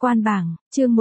Quan bảng, chương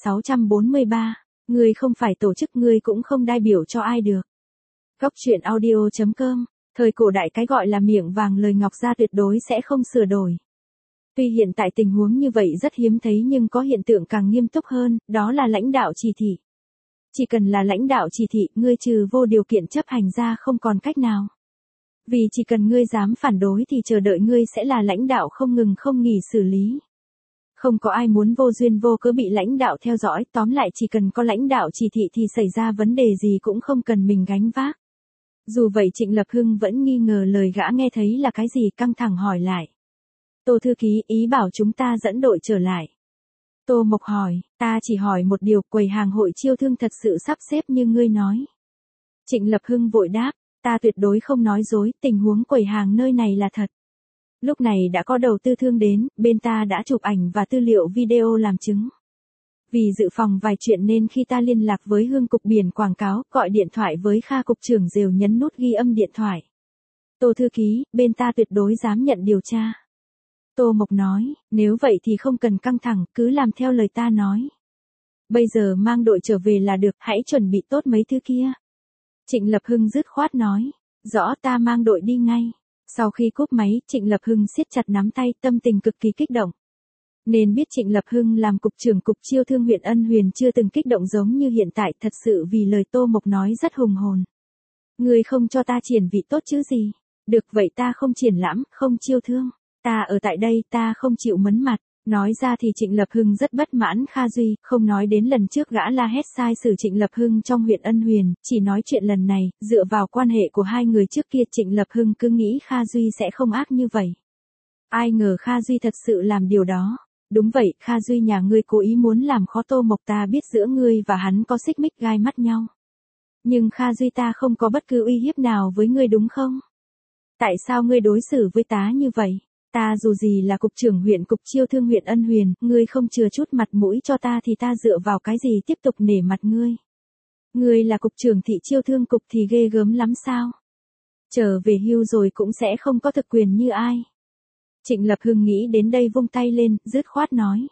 1643. Ngươi không phải tổ chức, ngươi cũng không đại biểu cho ai được. Góc truyện audio.com. Thời cổ đại cái gọi là miệng vàng lời ngọc ra tuyệt đối sẽ không sửa đổi. Tuy hiện tại tình huống như vậy rất hiếm thấy nhưng có hiện tượng càng nghiêm túc hơn, đó là lãnh đạo chỉ thị. Chỉ cần là lãnh đạo chỉ thị, ngươi trừ vô điều kiện chấp hành ra không còn cách nào. Vì chỉ cần ngươi dám phản đối thì chờ đợi ngươi sẽ là lãnh đạo không ngừng không nghỉ xử lý. Không có ai muốn vô duyên vô cớ bị lãnh đạo theo dõi, tóm lại chỉ cần có lãnh đạo chỉ thị thì xảy ra vấn đề gì cũng không cần mình gánh vác. Dù vậy Trịnh Lập Hưng vẫn nghi ngờ lời gã nghe thấy là cái gì, căng thẳng hỏi lại. Tô thư ký, ý bảo chúng ta dẫn đội trở lại. Tô Mộc hỏi, ta chỉ hỏi một điều, quầy hàng hội chiêu thương thật sự sắp xếp như ngươi nói. Trịnh Lập Hưng vội đáp, ta tuyệt đối không nói dối, tình huống quầy hàng nơi này là thật. Lúc này đã có đầu tư thương đến, bên ta đã chụp ảnh và tư liệu video làm chứng. Vì dự phòng vài chuyện nên khi ta liên lạc với Hương cục biển quảng cáo, gọi điện thoại với Kha cục trưởng đều nhấn nút ghi âm điện thoại. Tô thư ký, bên ta tuyệt đối dám nhận điều tra. Tô Mộc nói, nếu vậy thì không cần căng thẳng, cứ làm theo lời ta nói. Bây giờ mang đội trở về là được, hãy chuẩn bị tốt mấy thứ kia. Trịnh Lập Hưng dứt khoát nói, rõ, ta mang đội đi ngay. Sau khi cúp máy, Trịnh Lập Hưng siết chặt nắm tay, tâm tình cực kỳ kích động. Nên biết Trịnh Lập Hưng làm cục trưởng cục chiêu thương huyện Ân Huyền chưa từng kích động giống như hiện tại, thật sự vì lời Tô Mộc nói rất hùng hồn. Ngươi không cho ta triển vị tốt chứ gì? Được vậy ta không triển lãm, không chiêu thương. Ta ở tại đây, ta không chịu mấn mặt. Nói ra thì Trịnh Lập Hưng rất bất mãn Kha Duy, không nói đến lần trước gã la hét sai sử Trịnh Lập Hưng trong huyện Ân Huyền, chỉ nói chuyện lần này, dựa vào quan hệ của hai người trước kia Trịnh Lập Hưng cứ nghĩ Kha Duy sẽ không ác như vậy. Ai ngờ Kha Duy thật sự làm điều đó. Đúng vậy, Kha Duy nhà ngươi cố ý muốn làm khó Tô Mộc, ta biết giữa ngươi và hắn có xích mích gai mắt nhau. Nhưng Kha Duy ta không có bất cứ uy hiếp nào với ngươi đúng không? Tại sao ngươi đối xử với ta như vậy? Ta dù gì là cục trưởng huyện cục chiêu thương huyện Ân Huyền, ngươi không chừa chút mặt mũi cho ta thì ta dựa vào cái gì tiếp tục nể mặt ngươi? Ngươi là cục trưởng thị chiêu thương cục thì ghê gớm lắm sao? Trở về hưu rồi cũng sẽ không có thực quyền như ai. Trịnh Lập Hưng nghĩ đến đây vung tay lên, dứt khoát nói.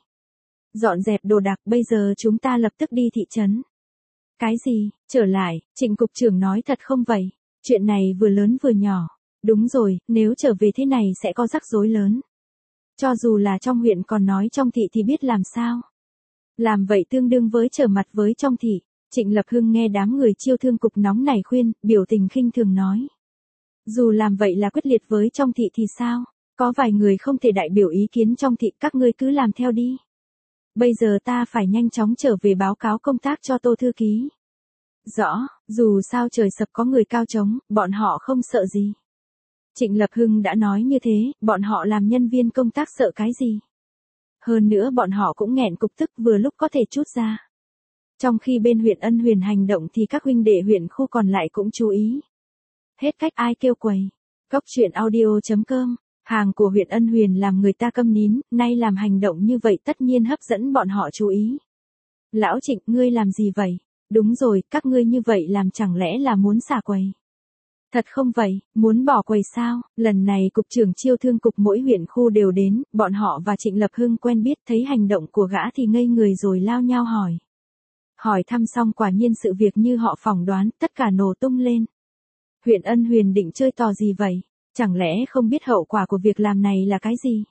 Dọn dẹp đồ đạc, bây giờ chúng ta lập tức đi thị trấn. Cái gì, trở lại, Trịnh cục trưởng nói thật không vậy? Chuyện này vừa lớn vừa nhỏ. Đúng rồi, nếu trở về thế này sẽ có rắc rối lớn. Cho dù là trong huyện còn nói trong thị thì biết làm sao. Làm vậy tương đương với trở mặt với trong thị. Trịnh Lập Hưng nghe đám người chiêu thương cục nóng này khuyên, biểu tình khinh thường nói. Dù làm vậy là quyết liệt với trong thị thì sao? Có vài người không thể đại biểu ý kiến trong thị, các ngươi cứ làm theo đi. Bây giờ ta phải nhanh chóng trở về báo cáo công tác cho Tô thư ký. Rõ, dù sao trời sập có người cao trống, bọn họ không sợ gì. Trịnh Lập Hưng đã nói như thế, bọn họ làm nhân viên công tác sợ cái gì? Hơn nữa bọn họ cũng nghẹn cục tức vừa lúc có thể trút ra. Trong khi bên huyện Ân Huyền hành động thì các huynh đệ huyện khu còn lại cũng chú ý. Hết cách ai kêu quầy. Góc truyện audio.com. Hàng của huyện Ân Huyền làm người ta câm nín, nay làm hành động như vậy tất nhiên hấp dẫn bọn họ chú ý. Lão Trịnh, ngươi làm gì vậy? Đúng rồi, các ngươi như vậy làm chẳng lẽ là muốn xả quầy? Thật không vậy, muốn bỏ quầy sao? Lần này cục trưởng chiêu thương cục mỗi huyện khu đều đến, bọn họ và Trịnh Lập Hưng quen biết, thấy hành động của gã thì ngây người rồi lao nhau hỏi. Hỏi thăm xong quả nhiên sự việc như họ phỏng đoán, tất cả nổ tung lên. Huyện Ân Huyền định chơi trò gì vậy? Chẳng lẽ không biết hậu quả của việc làm này là cái gì?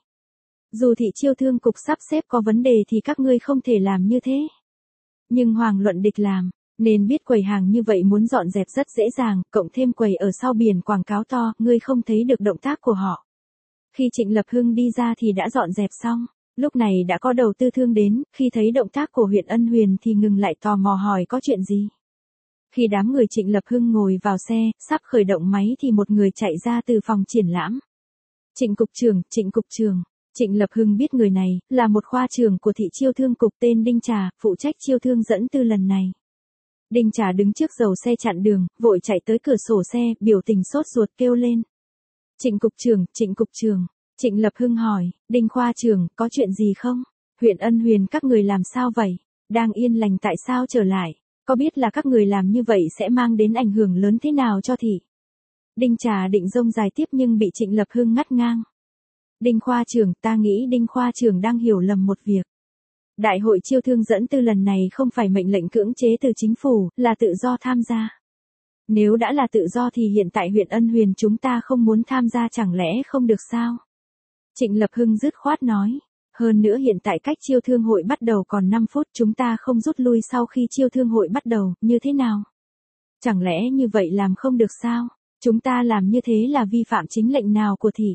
Dù thị chiêu thương cục sắp xếp có vấn đề thì các ngươi không thể làm như thế. Nhưng Hoàng Luận Địch làm. Nên biết quầy hàng như vậy muốn dọn dẹp rất dễ dàng, cộng thêm quầy ở sau biển quảng cáo to, ngươi không thấy được động tác của họ. Khi Trịnh Lập Hưng đi ra thì đã dọn dẹp xong, lúc này đã có đầu tư thương đến, khi thấy động tác của huyện Ân Huyền thì ngừng lại tò mò hỏi có chuyện gì. Khi đám người Trịnh Lập Hưng ngồi vào xe, sắp khởi động máy thì một người chạy ra từ phòng triển lãm. Trịnh cục trưởng, Trịnh cục trưởng. Trịnh Lập Hưng biết người này, là một khoa trưởng của thị chiêu thương cục tên Đinh Trà, phụ trách chiêu thương dẫn tư lần này. Đinh Trà đứng trước dầu xe chặn đường, vội chạy tới cửa sổ xe, biểu tình sốt ruột kêu lên. Trịnh cục trưởng, Trịnh cục trưởng. Trịnh Lập Hưng hỏi, Đinh khoa trưởng, có chuyện gì không? Huyện Ân Huyền các người làm sao vậy? Đang yên lành tại sao trở lại? Có biết là các người làm như vậy sẽ mang đến ảnh hưởng lớn thế nào cho thị? Đinh Trà định rông dài tiếp nhưng bị Trịnh Lập Hưng ngắt ngang. Đinh khoa trưởng, ta nghĩ Đinh khoa trưởng đang hiểu lầm một việc. Đại hội chiêu thương dẫn tư lần này không phải mệnh lệnh cưỡng chế từ chính phủ, là tự do tham gia. Nếu đã là tự do thì hiện tại huyện Ân Huyền chúng ta không muốn tham gia chẳng lẽ không được sao? Trịnh Lập Hưng dứt khoát nói. Hơn nữa hiện tại cách chiêu thương hội bắt đầu còn 5 phút, chúng ta không rút lui sau khi chiêu thương hội bắt đầu, như thế nào? Chẳng lẽ như vậy làm không được sao? Chúng ta làm như thế là vi phạm chính lệnh nào của thị?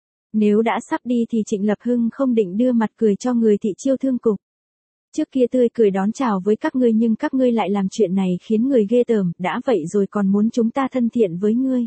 Nếu đã sắp đi thì Trịnh Lập Hưng không định đưa mặt cười cho người thị chiêu thương cục. Trước kia tươi cười đón chào với các ngươi nhưng các ngươi lại làm chuyện này khiến người ghê tởm, đã vậy rồi còn muốn chúng ta thân thiện với ngươi.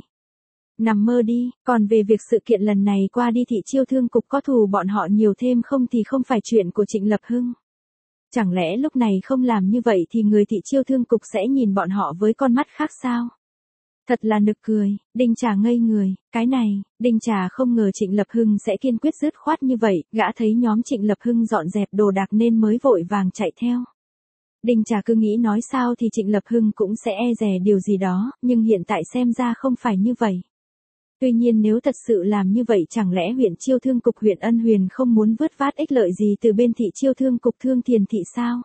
Nằm mơ đi, còn về việc sự kiện lần này qua đi thị chiêu thương cục có thù bọn họ nhiều thêm không thì không phải chuyện của Trịnh Lập Hưng. Chẳng lẽ lúc này không làm như vậy thì người thị chiêu thương cục sẽ nhìn bọn họ với con mắt khác sao? Thật là nực cười, Đinh Trà ngây người, cái này, Đinh Trà không ngờ Trịnh Lập Hưng sẽ kiên quyết dứt khoát như vậy, gã thấy nhóm Trịnh Lập Hưng dọn dẹp đồ đạc nên mới vội vàng chạy theo. Đinh Trà cứ nghĩ nói sao thì Trịnh Lập Hưng cũng sẽ e dè điều gì đó, nhưng hiện tại xem ra không phải như vậy. Tuy nhiên nếu thật sự làm như vậy chẳng lẽ huyện chiêu thương cục huyện Ân Huyền không muốn vớt vát ích lợi gì từ bên thị chiêu thương cục Thương Thiền thị sao?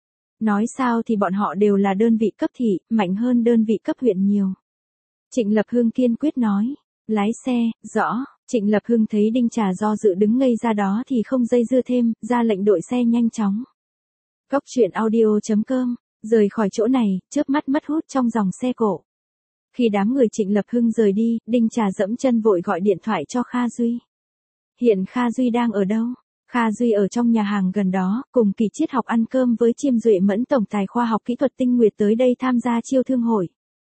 Nói sao thì bọn họ đều là đơn vị cấp thị, mạnh hơn đơn vị cấp huyện nhiều. Trịnh Lập Hưng kiên quyết nói. Lái xe, rõ. Trịnh Lập Hưng thấy Đinh Trà do dự đứng ngây ra đó thì không dây dưa thêm, ra lệnh đội xe nhanh chóng. Góc truyện audio.com, rời khỏi chỗ này, chớp mắt mất hút trong dòng xe cộ. Khi đám người Trịnh Lập Hưng rời đi, Đinh Trà dẫm chân vội gọi điện thoại cho Kha Duy. Hiện Kha Duy đang ở đâu? Kha Duy ở trong nhà hàng gần đó, cùng Kỳ Triết học ăn cơm với Chiêm Duệ Mẫn tổng tài khoa học kỹ thuật Tinh Nguyệt tới đây tham gia chiêu thương hội.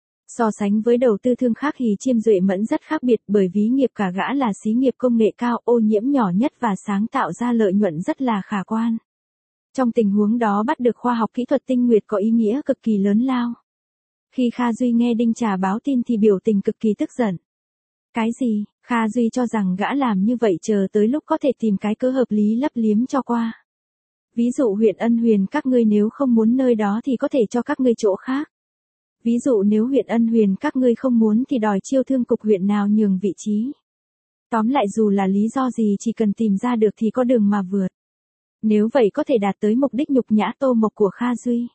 So sánh với đầu tư thương khác thì Chiêm Duệ Mẫn rất khác biệt bởi ví nghiệp cả gã là xí nghiệp công nghệ cao, ô nhiễm nhỏ nhất và sáng tạo ra lợi nhuận rất là khả quan. Trong tình huống đó bắt được khoa học kỹ thuật Tinh Nguyệt có ý nghĩa cực kỳ lớn lao. Khi Kha Duy nghe Đinh Trà báo tin thì biểu tình cực kỳ tức giận. Cái gì? Kha Duy cho rằng gã làm như vậy chờ tới lúc có thể tìm cái cớ hợp lý lấp liếm cho qua. Ví dụ huyện Ân Huyền các ngươi nếu không muốn nơi đó thì có thể cho các ngươi chỗ khác. Ví dụ nếu huyện Ân Huyền các ngươi không muốn thì đòi chiêu thương cục huyện nào nhường vị trí. Tóm lại dù là lý do gì chỉ cần tìm ra được thì có đường mà vượt. Nếu vậy có thể đạt tới mục đích nhục nhã Tô Mộc của Kha Duy.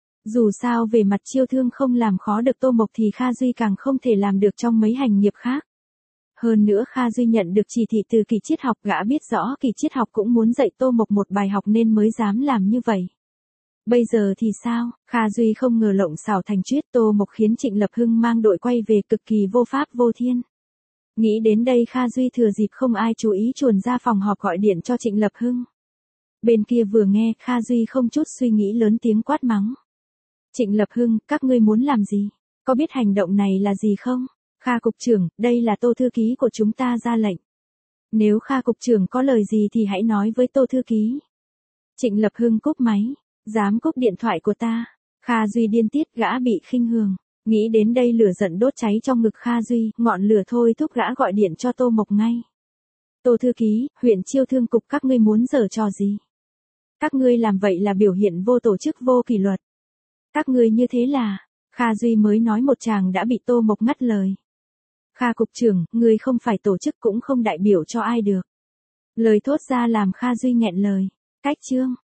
Dù sao về mặt chiêu thương không làm khó được Tô Mộc thì Kha Duy càng không thể làm được trong mấy hành nghiệp khác. Hơn nữa Kha Duy nhận được chỉ thị từ Kỳ Triết học, gã biết rõ Kỳ Triết học cũng muốn dạy Tô Mộc một bài học nên mới dám làm như vậy. Bây giờ thì sao? Kha Duy không ngờ lộng xảo thành chuyết, Tô Mộc khiến Trịnh Lập Hưng mang đội quay về cực kỳ vô pháp vô thiên. Nghĩ đến đây Kha Duy thừa dịp không ai chú ý chuồn ra phòng họp gọi điện cho Trịnh Lập Hưng. Bên kia vừa nghe, Kha Duy không chút suy nghĩ lớn tiếng quát mắng. Trịnh Lập Hưng, các ngươi muốn làm gì? Có biết hành động này là gì không? Kha cục trưởng, đây là Tô thư ký của chúng ta ra lệnh. Nếu Kha cục trưởng có lời gì thì hãy nói với Tô thư ký. Trịnh Lập Hưng cúp máy. Dám cúp điện thoại của ta. Kha Duy điên tiết, gã bị khinh thường. Nghĩ đến đây lửa giận đốt cháy trong ngực Kha Duy, ngọn lửa thôi thúc gã gọi điện cho Tô Mộc ngay. Tô thư ký, huyện chiêu thương cục các ngươi muốn giở trò gì? Các ngươi làm vậy là biểu hiện vô tổ chức vô kỷ luật. Các ngươi như thế là, Kha Duy mới nói một tràng đã bị Tô Mộc ngắt lời. Kha cục trưởng, ngươi không phải tổ chức cũng không đại biểu cho ai được. Lời thốt ra làm Kha Duy nghẹn lời. Cách chương.